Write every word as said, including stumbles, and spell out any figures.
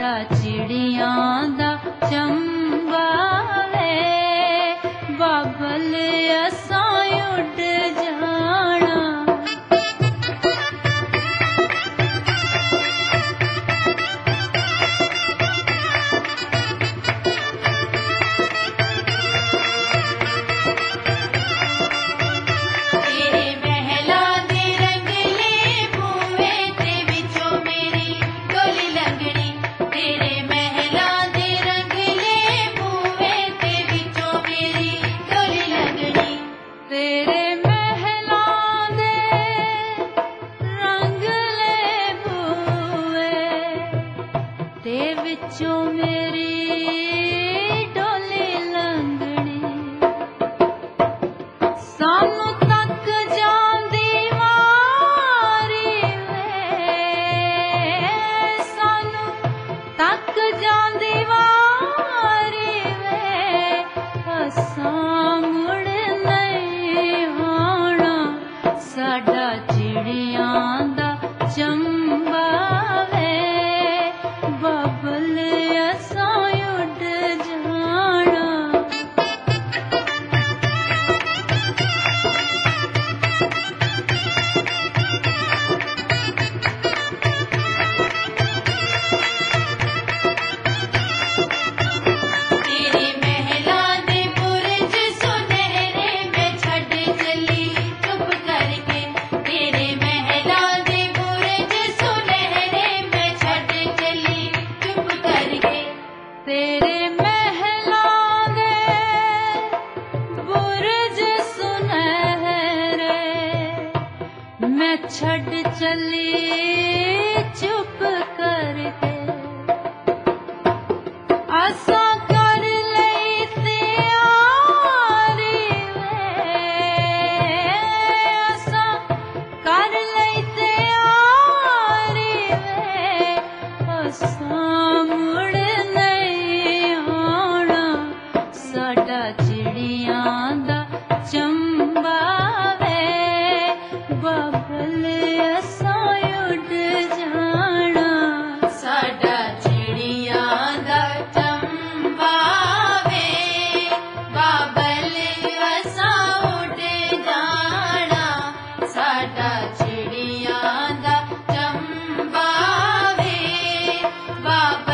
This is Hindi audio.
साडा चिड़ियां दा चंबा वे बाबल असां उड़ जाना। विचों मेरी डोली लंघनी सानू तक जांदी वारी वे सानू तक जांदी वारी वे असां मुड़ नहीं आना। साडा चिड़ियां दा चंबा वे बाबल असां उड़ जाना। तेरे महलां दे बुरज सुनहरे मैं छड्ड चली चुप करके। तेरे महलां दे बुरज सुनहरे मैं छड्ड चली चुप करके। तेरे महलां दे बुरज सुनहरे मैं छड्ड चली चुप करके। असां कर लई तैयारी वे असां कर लई तैयारी वे असां मुड़ नहीं आना। साडा चिड़ियां दा चंबा वे बाबल असां उड़ जाना। साडा चिड़ियां दा चंबा वे बाबल असां उड़ जाना। साडा चिड़ियां दा चंबा वे बाबल